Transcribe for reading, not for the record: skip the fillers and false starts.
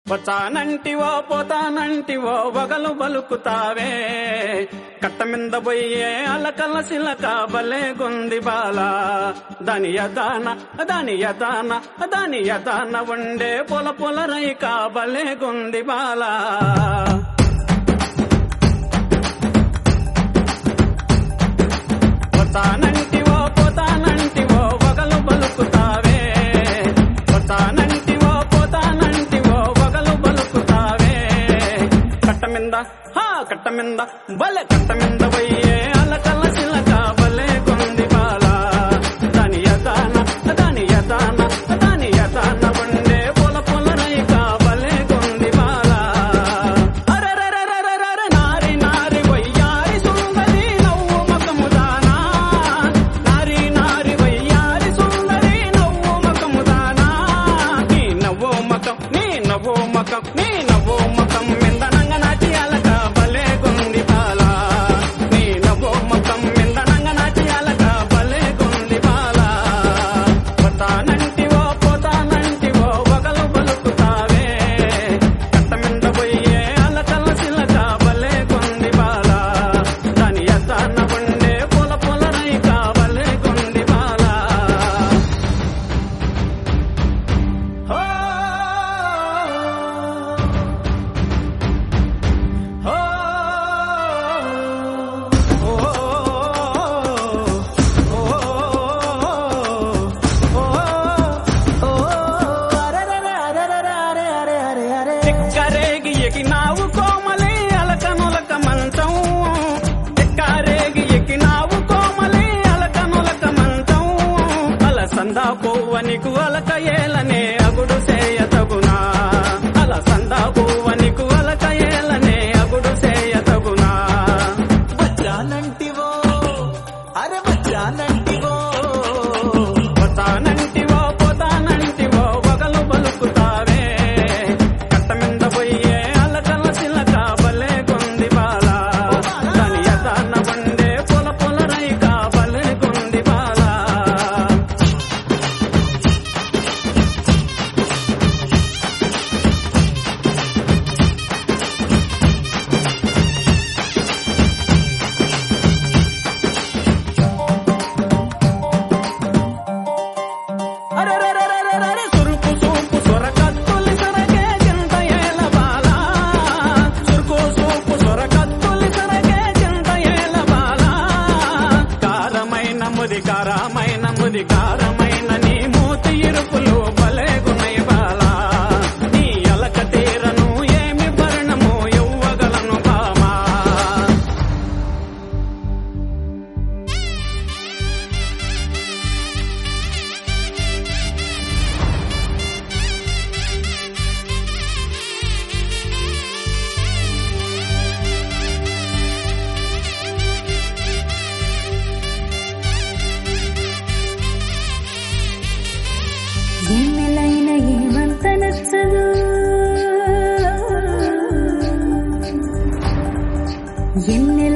వచ్చానంటివో పోతానంటివో వగలు బలుకుతావే కట్టమింద బొయ్యే అలకల సిలక బలే గుంది బాలా దాని యదాన ఉండే పొల పొల రైక బలే గుంది బాలా వచ్చానంటివో పోతానంటివో వగలు బలుకుతావే వచ్చానంటివో పోతానంటివో వగలు బలుకుతావే కట్టమింద బలే కట్టమింద పోయే అలకల సిలక బలే గుంది బాలా దాని యదాన ఉండే పొల పొల రైక బలే గుంది బాలా అరెరెరెరెరెరె నారి నారి వయ్యారి సుందరి నవ్వు మకముదానా నారి నారి వయ్యారి సుందరి నవ్వు మకముదానా నీ నవ్వు మకం మిందనంగ నాటి అలక బలే గుంది బాలా నీ నవ్వు మకం మిందనంగ నాటి అలక బలే గుంది బాలా పోతానంటివో వగలు బలుకుతావే కట్టమింద పోయే అలకల సిలక బలే గుంది బాలా దాని యదాన ఉండే పొల పొల రైక బలే గుంది బాలా చిక్కరేగి ఎకినావు కోమలి అలకనులక మంచం చిక్కరేగి ఎకినావు కోమలి అలకనులక మంచం అలసందా పువ్వనికు అలక ఏలనే అగుడు చేయతగునా అలసందా పువ్వనికు అలక ఏలనే అగుడు చేయతగునా వచ్చానంటివో అరే వచ్చానంటివో పోతానంటివో వగలు బలుకుతావే కట్టమింద పోయే అలకల సిలక బలే గుంది బాలా దాని యదాన ఉండే పొల పొల రైక బలే గుంది బాలా అరెరెరెరెరెరె సురుకు సూపు సొరకత్తులి సొరకే చింత ఏల బాలా సురుకు సూపు సొరకత్తులి సొరకే చింత ఏల బాలా కారమైన ముది నీ మూతి ఇరుపులు బలే గునై బాలా నీ అలక తీరను ఏమి భరణము ఎవ్వగలను బామా ఎన్నెలైన ఏమంత నచ్చదు ఎన్నెల